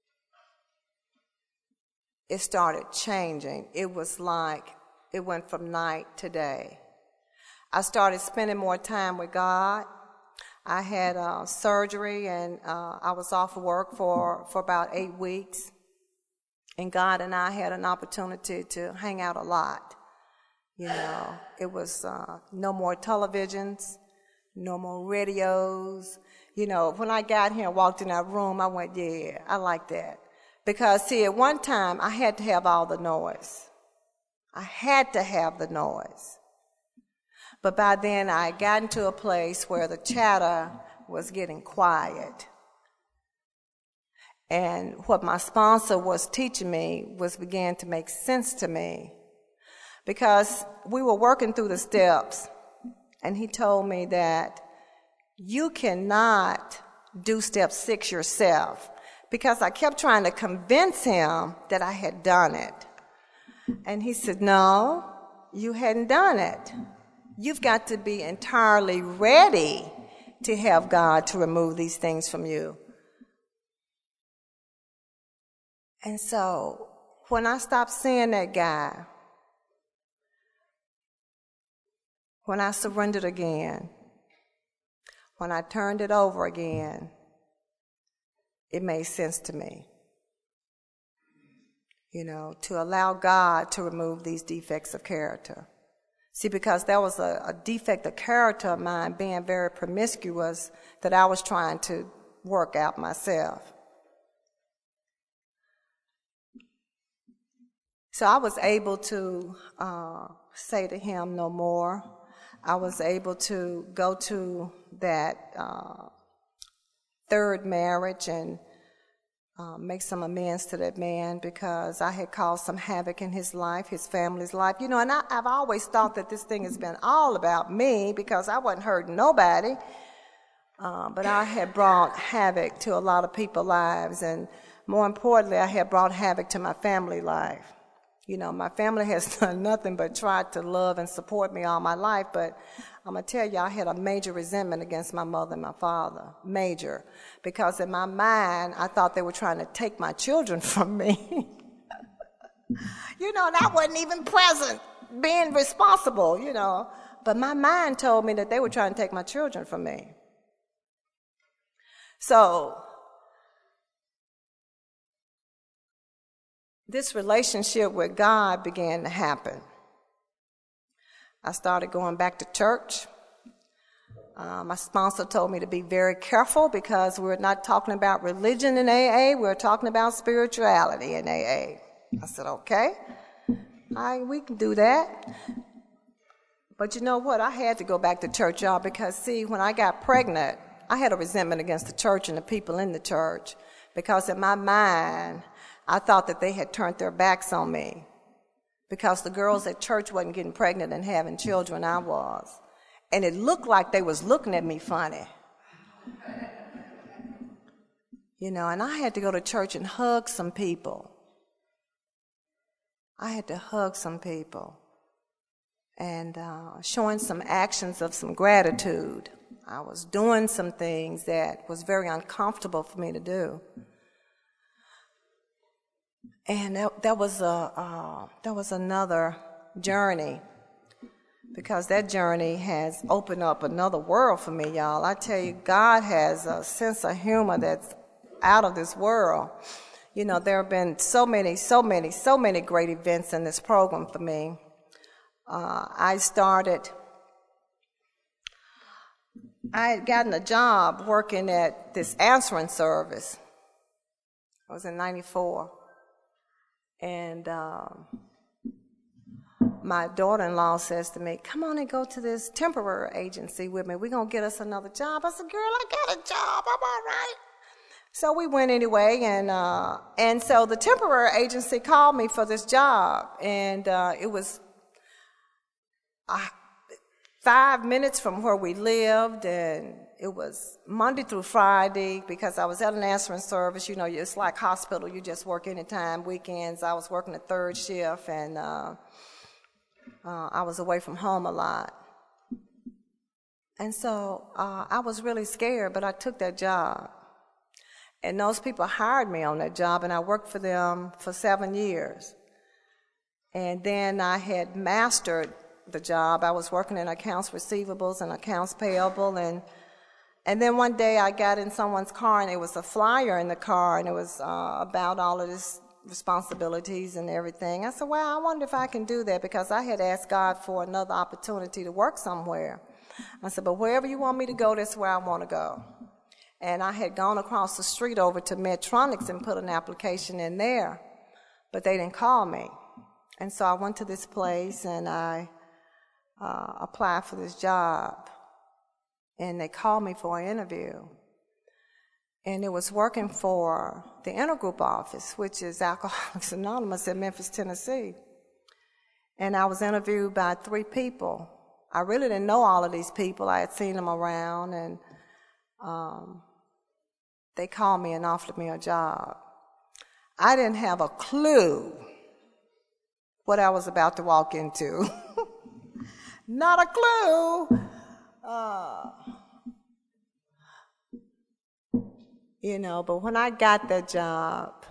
It started changing. It was like it went from night to day. I started spending more time with God. I had uh, surgery, and uh, I was off of work for, for about eight weeks. And God and I had an opportunity to hang out a lot. You know, it was uh, no more televisions, no more radios. You know, when I got here and walked in that room, I went, yeah, I like that. Because, see, at one time, I had to have all the noise. I had to have the noise. But by then, I had gotten to a place where the chatter was getting quiet. And what my sponsor was teaching me was began to make sense to me. Because we were working through the steps, and he told me that you cannot do step six yourself. Because I kept trying to convince him that I had done it. And he said, no, you hadn't done it. You've got to be entirely ready to have God to remove these things from you. And so when I stopped seeing that guy, when I surrendered again, when I turned it over again, it made sense to me. You know, to allow God to remove these defects of character. See, because there was a, a defect of character of mine being very promiscuous that I was trying to work out myself. So I was able to uh, say to him no more. I was able to go to that uh, third marriage and Uh, make some amends to that man because I had caused some havoc in his life, his family's life. You know, and I, I've always thought that this thing has been all about me because I wasn't hurting nobody. Uh, but I had brought havoc to a lot of people's lives, and more importantly, I had brought havoc to my family life. You know, my family has done nothing but tried to love and support me all my life, but I'm going to tell you, I had a major resentment against my mother and my father, major, because in my mind, I thought they were trying to take my children from me. You know, and I wasn't even present, being responsible, you know, but my mind told me that they were trying to take my children from me. So this relationship with God began to happen. I started going back to church. Uh, my sponsor told me to be very careful because we're not talking about religion in A A, we're talking about spirituality in A A. I said, okay, I, we can do that. But you know what? I had to go back to church, y'all, because, see, when I got pregnant, I had a resentment against the church and the people in the church because in my mind, I thought that they had turned their backs on me because the girls at church wasn't getting pregnant and having children, I was. And it looked like they was looking at me funny. You know, and I had to go to church and hug some people. I had to hug some people and uh, showing some actions of some gratitude. I was doing some things that was very uncomfortable for me to do. And that, that was a uh, that was another journey, because that journey has opened up another world for me, y'all. I tell you, God has a sense of humor that's out of this world. You know, there have been so many, so many, so many great events in this program for me. Uh, I started, I had gotten a job working at this answering service. I was in ninety-four. And um, my daughter-in-law says to me, come on and go to this temporary agency with me. We're going to get us another job. I said, girl, I got a job. I'm all right. So we went anyway, and uh, and so the temporary agency called me for this job, and uh, it was uh, five minutes from where we lived, and it was Monday through Friday because I was at an answering service. You know, it's like hospital. You just work anytime, weekends. I was working a third shift, and uh, uh, I was away from home a lot. And so uh, I was really scared, but I took that job. And those people hired me on that job, and I worked for them for seven years. And then I had mastered the job. I was working in accounts receivables and accounts payable, and and then one day I got in someone's car, and there was a flyer in the car, and it was uh, about all of this responsibilities and everything. I said, well, I wonder if I can do that, because I had asked God for another opportunity to work somewhere. I said, but wherever you want me to go, that's where I want to go. And I had gone across the street over to Medtronics and put an application in there, but they didn't call me. And so I went to this place, and I uh, applied for this job, and they called me for an interview. And it was working for the Intergroup office, which is Alcoholics Anonymous in Memphis, Tennessee. And I was interviewed by three people. I really didn't know all of these people. I had seen them around, and um, they called me and offered me a job. I didn't have a clue what I was about to walk into. Not a clue. Uh, you know, but when I got that job,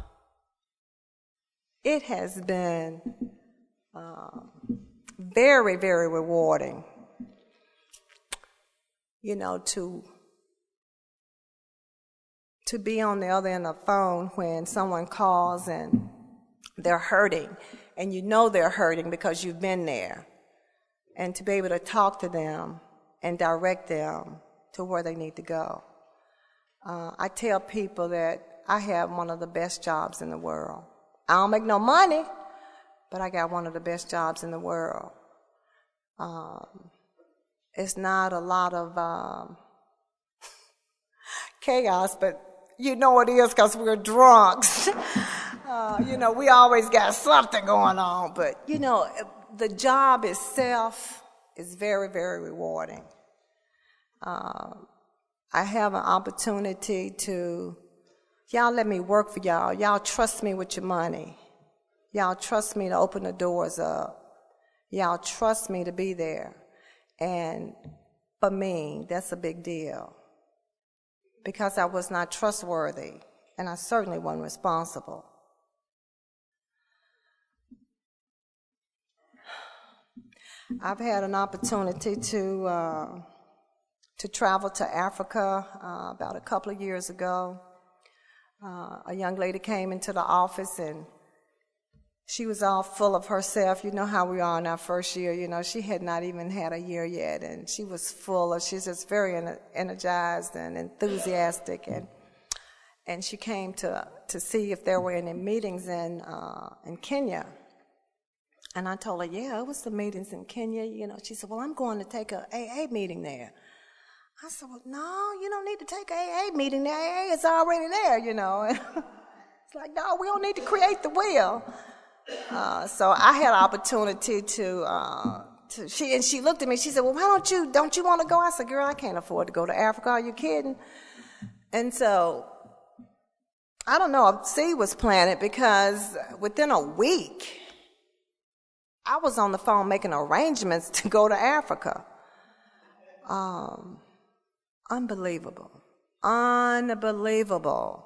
it has been uh, very, very rewarding, you know, to to be on the other end of the phone when someone calls and they're hurting, and you know they're hurting because you've been there, and to be able to talk to them and direct them to where they need to go. Uh, I tell people that I have one of the best jobs in the world. I don't make no money, but I got one of the best jobs in the world. Um, it's not a lot of um, chaos, but you know it is because we're drunks. uh, you know, we always got something going on, but, you know, the job itself is very, very rewarding. Uh, I have an opportunity to, y'all let me work for y'all. Y'all trust me with your money. Y'all trust me to open the doors up. Y'all trust me to be there. And for me, that's a big deal. Because I was not trustworthy, and I certainly wasn't responsible. I've had an opportunity to uh, to travel to Africa uh, about a couple of years ago. Uh, a young lady came into the office, and she was all full of herself. You know how we are in our first year. You know, she had not even had a year yet, and she was full of, she's just very energized and enthusiastic. And and she came to to see if there were any meetings in uh, in Kenya. And I told her, yeah, it was some meetings in Kenya. You know, she said, well, I'm going to take a A A meeting there. I said, well, no, you don't need to take a A A meeting there. A A is already there, you know. It's like, no, we don't need to create the wheel. Uh, so I had an opportunity to, uh, to she and she looked at me. She said, well, why don't you, don't you want to go? I said, girl, I can't afford to go to Africa. Are you kidding? And so I don't know if seed was planted, because within a week, I was on the phone making arrangements to go to Africa. Um, unbelievable. Unbelievable.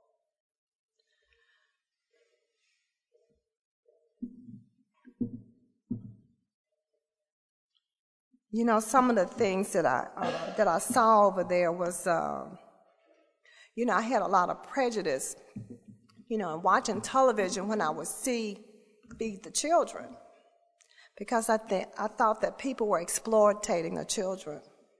You know, some of the things that I uh, that I saw over there was, uh, you know, I had a lot of prejudice, you know, in watching television when I would see Feed the Children, because I th- I thought that people were exploiting the children.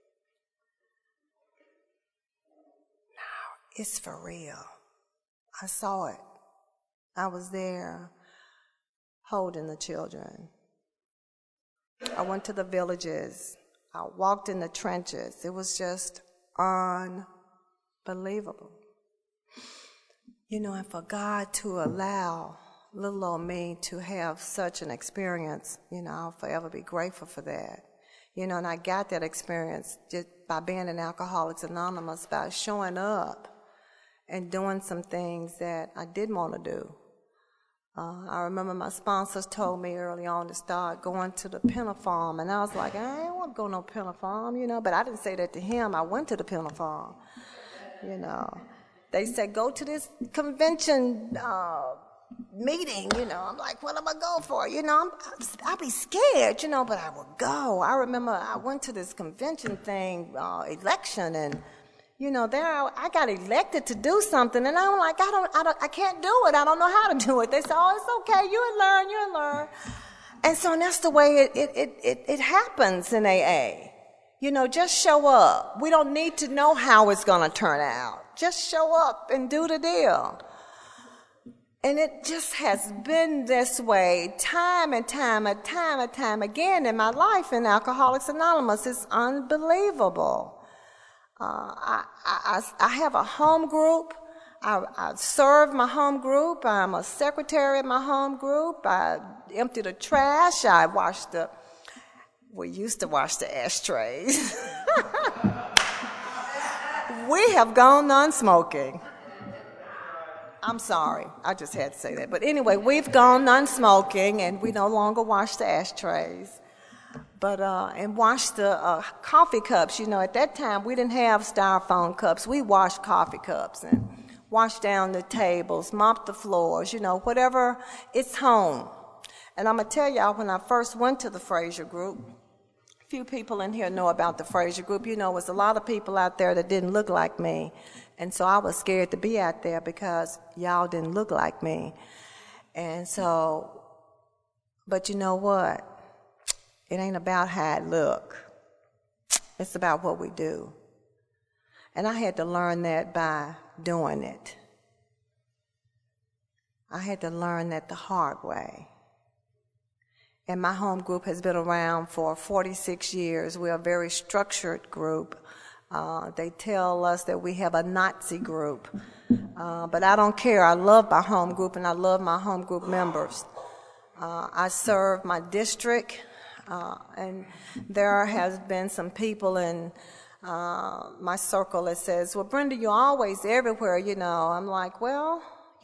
Now, it's for real. I saw it. I was there holding the children. I went to the villages. I walked in the trenches. It was just unbelievable. You know, and for God to allow little old me to have such an experience, you know, I'll forever be grateful for that. You know, and I got that experience just by being in Alcoholics Anonymous, by showing up and doing some things that I didn't want to do. Uh, I remember my sponsors told me early on to start going to the Penna Farm, and I was like, I ain't want to go no Penna Farm, you know, but I didn't say that to him. I went to the Penna Farm, you know. They said, go to this convention uh, meeting, you know. I'm like, what am I going for? You know, I'm, I'd be scared, you know, but I would go. I remember I went to this convention thing, uh, election, and you know, there I, I got elected to do something, and I'm like, I don't, I don't, I can't do it. I don't know how to do it. They said, oh, it's okay. You'll learn. You'll learn. And so that's the way it it it it, it happens in A A. You know, just show up. We don't need to know how it's going to turn out. Just show up and do the deal. And it just has been this way time and time and time and time again in my life in Alcoholics Anonymous. It's unbelievable. Uh, I, I, I have a home group. I, I serve my home group. I'm a secretary in my home group. I empty the trash. I wash the, we used to wash the ashtrays. We have gone non-smoking. I'm sorry. I just had to say that. But anyway, we've gone non-smoking, and we no longer wash the ashtrays. But, uh, and wash the uh, coffee cups. You know, at that time, we didn't have styrofoam cups. We washed coffee cups and washed down the tables, mopped the floors, you know, whatever. It's home. And I'm going to tell y'all, when I first went to the Fraser Group, a few people in here know about the Fraser Group. You know, there was a lot of people out there that didn't look like me. And so I was scared to be out there because y'all didn't look like me. And so, but you know what? It ain't about how it look. It's about what we do. And I had to learn that by doing it. I had to learn that the hard way. And my home group has been around for forty-six years. We're a very structured group. Uh, they tell us that we have a Nazi group. Uh, but I don't care. I love my home group, and I love my home group members. Uh, I serve my district. Uh, and there has been some people in uh, my circle that says, well, Brenda, you're always everywhere, you know. I'm like, well,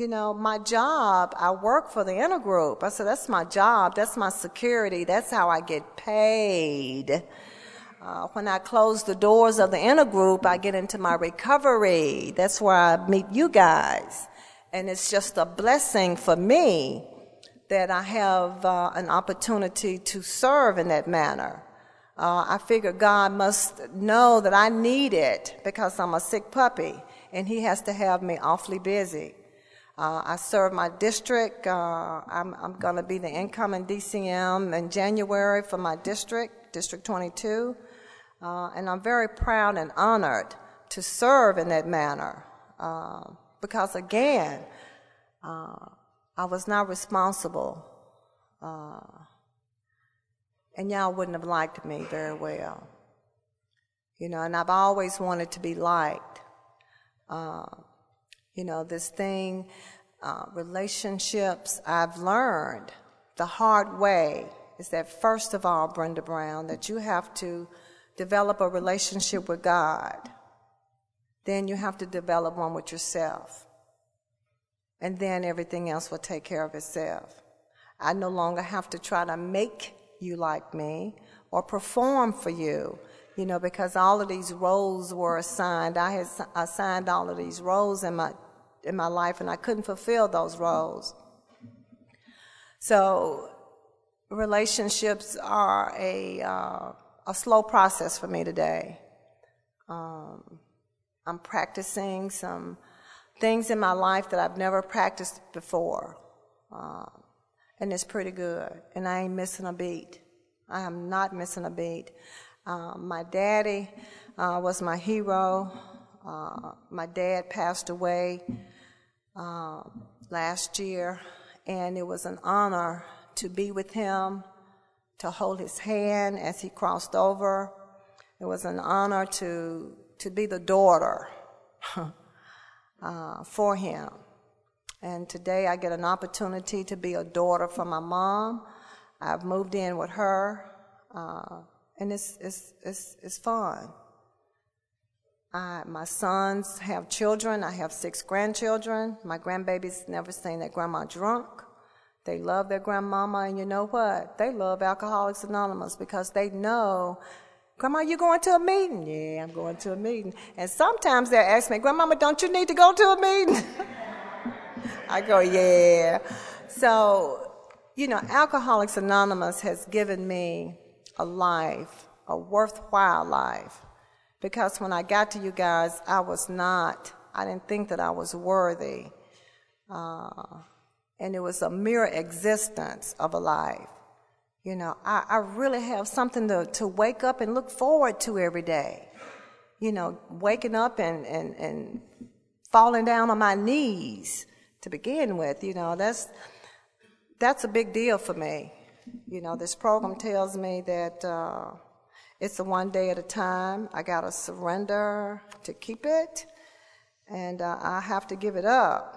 you know, my job, I work for the intergroup. I said, that's my job. That's my security. That's how I get paid. Uh, when I close the doors of the intergroup, I get into my recovery. That's where I meet you guys. And it's just a blessing for me that I have uh, an opportunity to serve in that manner. Uh, I figure God must know that I need it because I'm a sick puppy, and he has to have me awfully busy. Uh, I serve my district. Uh, I'm, I'm going to be the incoming D C M in January for my district, District twenty-two. Uh, and I'm very proud and honored to serve in that manner. Uh, because again, uh, I was not responsible. Uh, and y'all wouldn't have liked me very well. You know, and I've always wanted to be liked. Uh, you know, this thing, uh, relationships, I've learned the hard way is that first of all, Brenda Brown, that you have to develop a relationship with God. Then you have to develop one with yourself. And then everything else will take care of itself. I no longer have to try to make you like me or perform for you, you know, because all of these roles were assigned. I had assigned all of these roles in my in my life, and I couldn't fulfill those roles. So relationships are a uh, a slow process for me today. Um, I'm practicing some things in my life that I've never practiced before, uh, and it's pretty good. And I ain't missing a beat. I am not missing a beat. Uh, my daddy uh, was my hero. Uh, my dad passed away uh, last year, and it was an honor to be with him, to hold his hand as he crossed over. It was an honor to to be the daughter uh, for him. And today I get an opportunity to be a daughter for my mom. I've moved in with her, uh, and it's it's it's it's fun. I, my sons have children. I have six grandchildren. My grandbabies never seen their grandma drunk. They love their grandmama, and you know what? They love Alcoholics Anonymous because they know, Grandma, you going to a meeting? Yeah, I'm going to a meeting. And sometimes they ask me, Grandmama, don't you need to go to a meeting? I go, yeah. So, you know, Alcoholics Anonymous has given me a life, a worthwhile life. Because when I got to you guys, I was not, I didn't think that I was worthy. Uh, and it was a mere existence of a life. You know, I, I really have something to, to wake up and look forward to every day. You know, waking up and, and, and falling down on my knees to begin with, you know, that's that's a big deal for me. You know, this program tells me that uh, it's a one day at a time. I got to surrender to keep it, and uh, I have to give it up.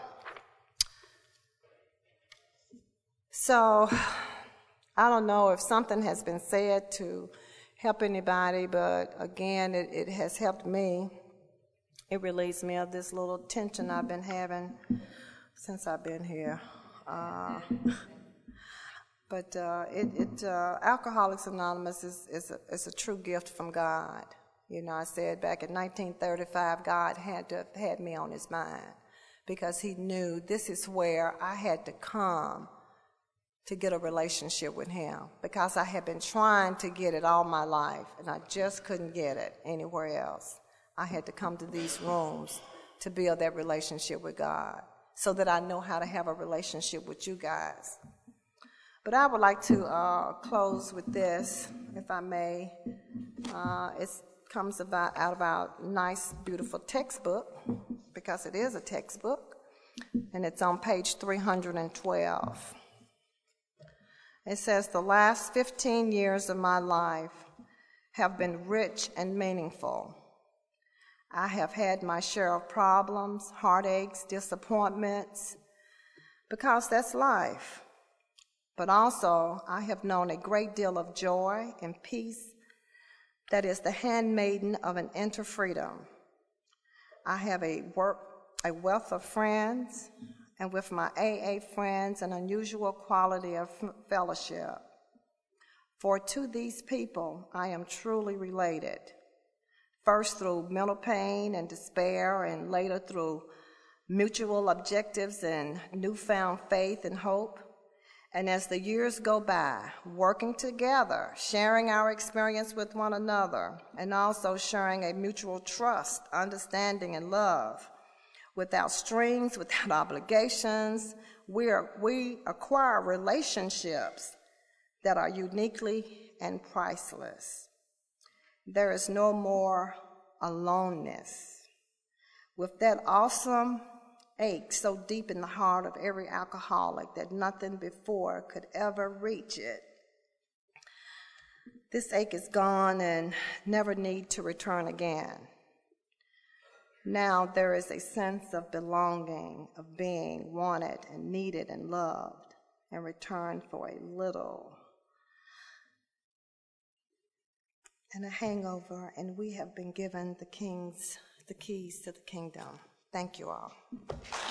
So I don't know if something has been said to help anybody, but again, it, it has helped me. It relieves me of this little tension I've been having since I've been here. Uh, but uh, it, it uh, Alcoholics Anonymous is, is, a, is a true gift from God. You know, I said back in nineteen thirty-five, God had to have had me on his mind because he knew this is where I had to come to get a relationship with him, because I had been trying to get it all my life, and I just couldn't get it anywhere else. I had to come to these rooms to build that relationship with God so that I know how to have a relationship with you guys. But I would like to uh, close with this, if I may. Uh, it comes about out of our nice, beautiful textbook, because it is a textbook, and it's on page three hundred twelve. It says, the last fifteen years of my life have been rich and meaningful. I have had my share of problems, heartaches, disappointments, because that's life. But also, I have known a great deal of joy and peace that is the handmaiden of an inner freedom. I have a, work, a wealth of friends and with my A A friends an unusual quality of fellowship. For to these people I am truly related, first through mental pain and despair, and later through mutual objectives and newfound faith and hope. And as the years go by, working together, sharing our experience with one another, and also sharing a mutual trust, understanding, and love, without strings, without obligations, we, are, we acquire relationships that are uniquely and priceless. There is no more aloneness. With that awesome ache so deep in the heart of every alcoholic that nothing before could ever reach it, this ache is gone and never need to return again. Now there is a sense of belonging, of being wanted and needed and loved, in return for a little and a hangover, and we have been given the king's, the keys to the kingdom. Thank you all.